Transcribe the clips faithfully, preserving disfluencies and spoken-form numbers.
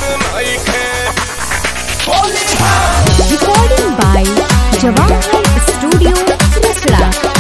Recording by Jawahar Studio, Risra.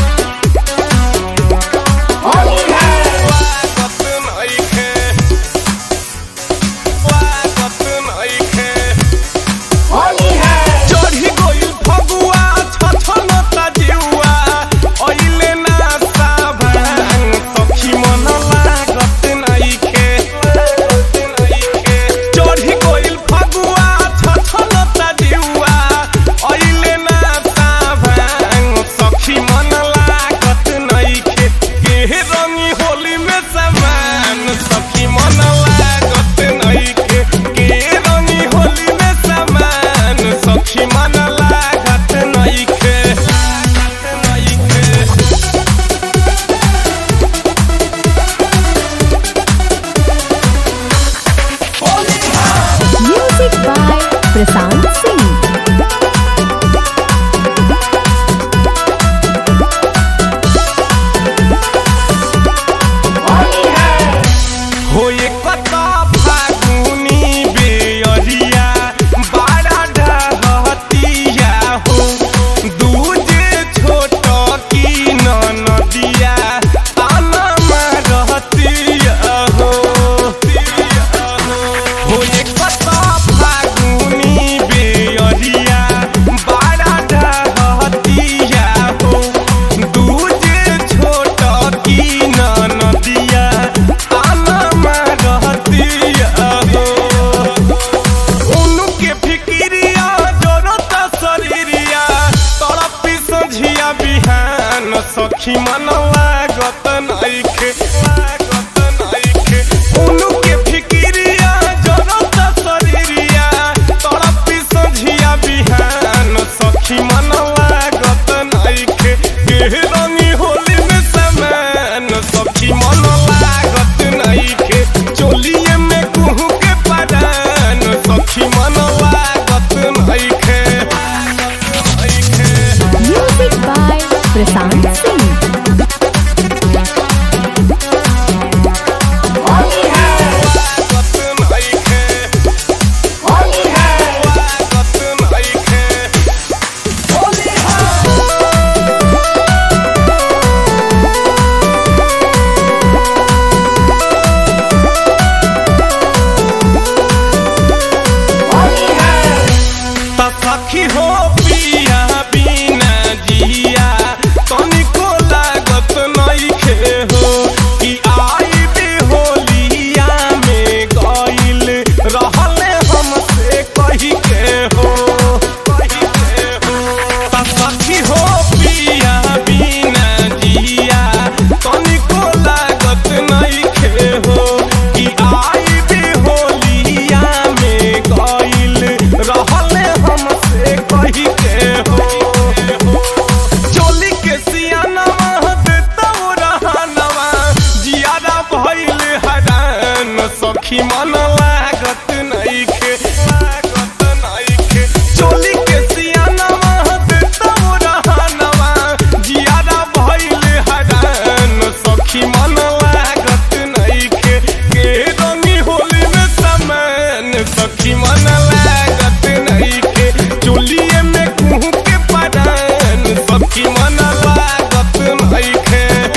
Music by Prasant Singh. सखी मनवा गत नइखे लागत नइखे उनु के फिकिरिया जरत शरीरिया तड़पी संझिया बिहान सखी मनवा गत नइखे के रंगी होली में समान सखी मनवा गत नइखे चोलिए में कुहू के परान सखी मनवा गत नइखे। Music by Prasant Singh. सखी हो पिया बिना जिया तनिको लागत नइखे हो कि आई बे होलिया में गइल रहले हमसे कही के हो कही के हो सखी हो पिया बिना जिया तनिको लागत नइखे हो कि आई बे होलिया में गइल रहले हमसे कही के हो चोली के सियानवा देता रहनवा जियारा भइल हरान सखी मन लागत नइखे लागत नइखे चोली के सियानवा देता रहनवा जियारा भइल हरान सखी मन लागत नइखे के रंगी होली में समान सखी मन लागत नइखे चोलिए में कुहू के परान सखी मन लागत नइखे।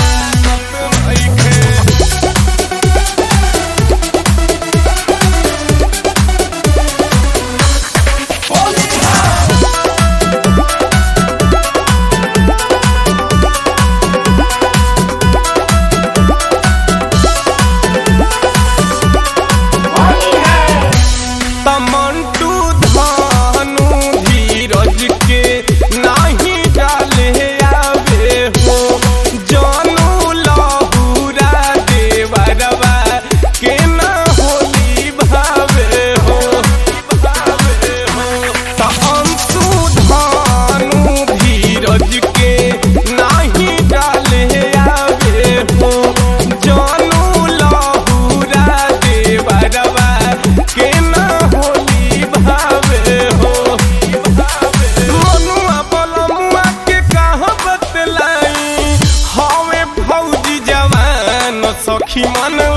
तमंटू धानु धीरज के नाही डाले आवे हो जानू लहुरा देवरवा के ना होली भावे हो भावे हो तमंटू धानु धीरज के नाही डाले आवे हो जानू लहुरा देवरवा के ना होली भावे हो मनुआ बलमुआ के कहाँ बतलाई हवे भौजी जवान सखी मन